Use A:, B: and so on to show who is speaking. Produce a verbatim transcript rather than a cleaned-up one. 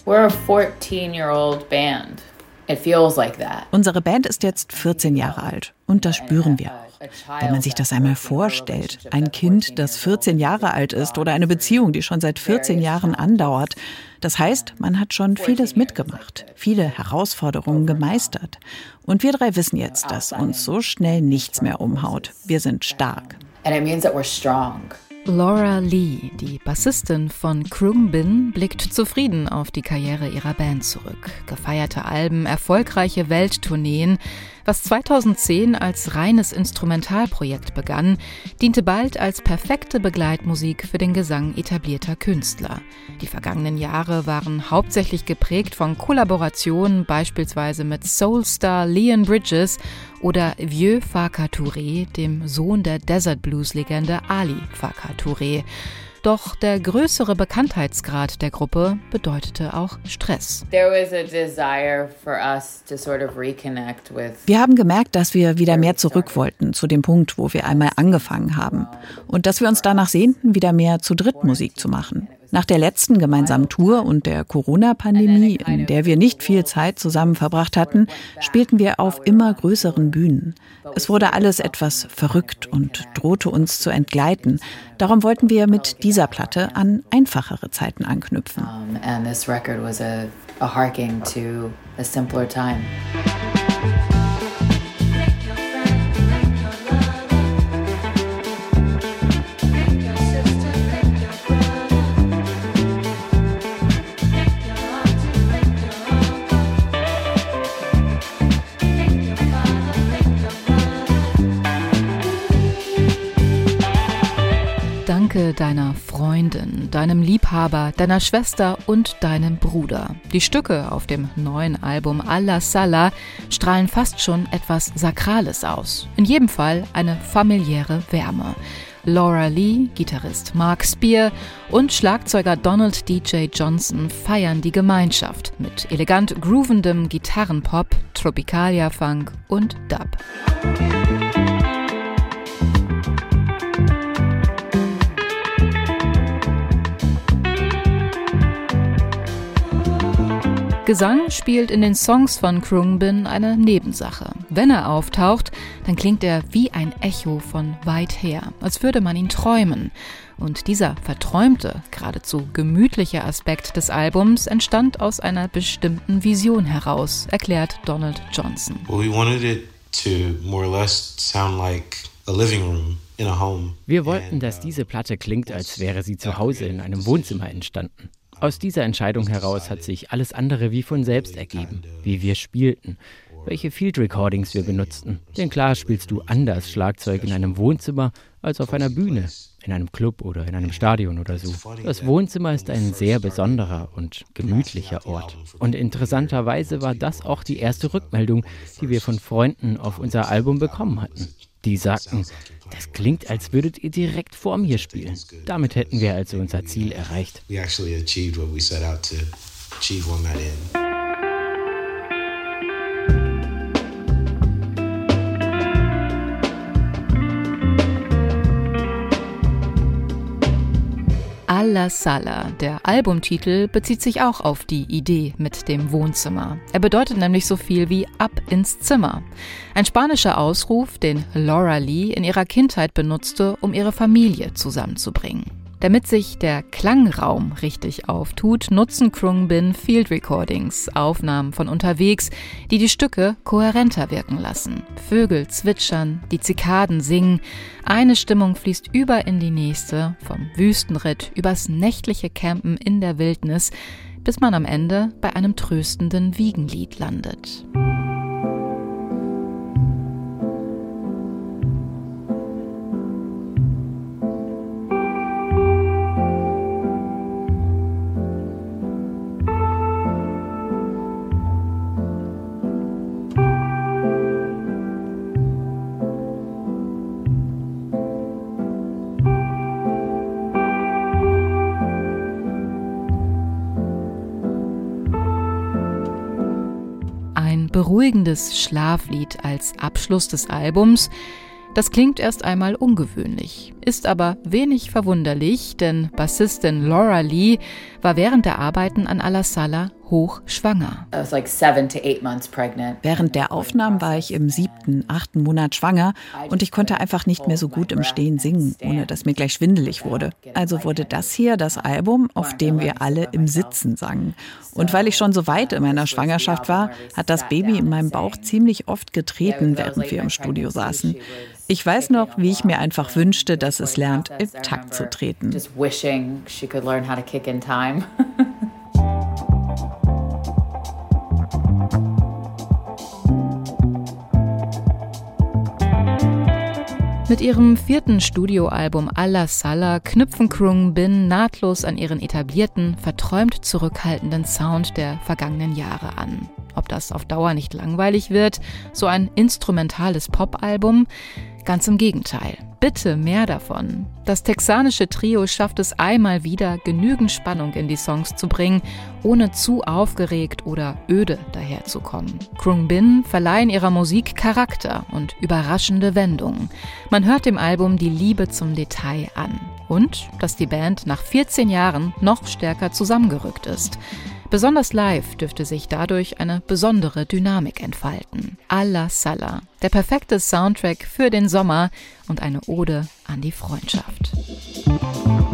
A: We're a fourteen-year-old band. It feels like that.
B: Unsere Band ist jetzt vierzehn Jahre alt und das spüren wir auch. Wenn man sich das einmal vorstellt, ein Kind, das vierzehn Jahre alt ist oder eine Beziehung, die schon seit vierzehn Jahren andauert, das heißt, man hat schon vieles mitgemacht, viele Herausforderungen gemeistert. Und wir drei wissen jetzt, dass uns so schnell nichts mehr umhaut. Wir sind stark.
A: And it means that we're strong.
C: Laura Lee, die Bassistin von Khruangbin, blickt zufrieden auf die Karriere ihrer Band zurück. Gefeierte Alben, erfolgreiche Welttourneen. Was zweitausendzehn als reines Instrumentalprojekt begann, diente bald als perfekte Begleitmusik für den Gesang etablierter Künstler. Die vergangenen Jahre waren hauptsächlich geprägt von Kollaborationen, beispielsweise mit Soulstar Leon Bridges oder Vieux Farka Touré, dem Sohn der Desert Blues-Legende Ali Farka Touré. Doch der größere Bekanntheitsgrad der Gruppe bedeutete auch Stress.
A: There was a desire for us to sort of reconnect with.
B: Wir haben gemerkt, dass wir wieder mehr zurück wollten zu dem Punkt, wo wir einmal angefangen haben. Und dass wir uns danach sehnten, wieder mehr zu dritt Musik zu machen. Nach der letzten gemeinsamen Tour und der Corona-Pandemie, in der wir nicht viel Zeit zusammen verbracht hatten, spielten wir auf immer größeren Bühnen. Es wurde alles etwas verrückt und drohte uns zu entgleiten. Darum wollten wir mit dieser Platte an einfachere Zeiten anknüpfen.
A: And this record was a, a harking to a simpler time.
C: Danke deiner Freundin, deinem Liebhaber, deiner Schwester und deinem Bruder. Die Stücke auf dem neuen Album Allah Sallah strahlen fast schon etwas Sakrales aus. In jedem Fall eine familiäre Wärme. Laura Lee, Gitarrist Mark Spear und Schlagzeuger Donald D J Johnson feiern die Gemeinschaft mit elegant groovendem Gitarrenpop, Tropicalia-Funk und Dub. Gesang spielt in den Songs von Khruangbin eine Nebensache. Wenn er auftaucht, dann klingt er wie ein Echo von weit her, als würde man ihn träumen. Und dieser verträumte, geradezu gemütliche Aspekt des Albums entstand aus einer bestimmten Vision heraus, erklärt Donald Johnson.
D: Well, we wanted it to more or less sound like a living room in a home.
E: Wir wollten, dass diese Platte klingt, als wäre sie zu Hause in einem Wohnzimmer entstanden. Aus dieser Entscheidung heraus hat sich alles andere wie von selbst ergeben, wie wir spielten, welche Field Recordings wir benutzten. Denn klar spielst du anders Schlagzeug in einem Wohnzimmer als auf einer Bühne, in einem Club oder in einem Stadion oder so. Das Wohnzimmer ist ein sehr besonderer und gemütlicher Ort. Und interessanterweise war das auch die erste Rückmeldung, die wir von Freunden auf unser Album bekommen hatten. Die sagten, das klingt, als würdet ihr direkt vor mir spielen. Damit hätten wir also unser Ziel erreicht.
D: We actually achieved what we set out to achieve on that end.
C: Allah Sallah, der Albumtitel, bezieht sich auch auf die Idee mit dem Wohnzimmer. Er bedeutet nämlich so viel wie ab ins Zimmer. Ein spanischer Ausruf, den Laura Lee in ihrer Kindheit benutzte, um ihre Familie zusammenzubringen. Damit sich der Klangraum richtig auftut, nutzen Khruangbin Field Recordings, Aufnahmen von unterwegs, die die Stücke kohärenter wirken lassen. Vögel zwitschern, die Zikaden singen, eine Stimmung fließt über in die nächste, vom Wüstenritt übers nächtliche Campen in der Wildnis, bis man am Ende bei einem tröstenden Wiegenlied landet. Beruhigendes Schlaflied als Abschluss des Albums, das klingt erst einmal ungewöhnlich, Ist aber wenig verwunderlich, denn Bassistin Laura Lee war während der Arbeiten an Allah Saleh hochschwanger.
B: Während der Aufnahmen war ich im siebten, achten Monat schwanger und ich konnte einfach nicht mehr so gut im Stehen singen, ohne dass mir gleich schwindelig wurde. Also wurde das hier das Album, auf dem wir alle im Sitzen sangen. Und weil ich schon so weit in meiner Schwangerschaft war, hat das Baby in meinem Bauch ziemlich oft getreten, während wir im Studio saßen. Ich weiß noch, wie ich mir einfach wünschte, dass es lernt, im Takt zu treten.
C: Mit ihrem vierten Studioalbum Allah Saleh knüpfen Khruangbin nahtlos an ihren etablierten, verträumt zurückhaltenden Sound der vergangenen Jahre an. Ob das auf Dauer nicht langweilig wird, so ein instrumentales Popalbum? Ganz im Gegenteil. Bitte mehr davon. Das texanische Trio schafft es einmal wieder, genügend Spannung in die Songs zu bringen, ohne zu aufgeregt oder öde daherzukommen. Khruangbin verleihen ihrer Musik Charakter und überraschende Wendungen. Man hört dem Album die Liebe zum Detail an. Und dass die Band nach vierzehn Jahren noch stärker zusammengerückt ist. Besonders live dürfte sich dadurch eine besondere Dynamik entfalten. Allah Saleh, der perfekte Soundtrack für den Sommer und eine Ode an die Freundschaft.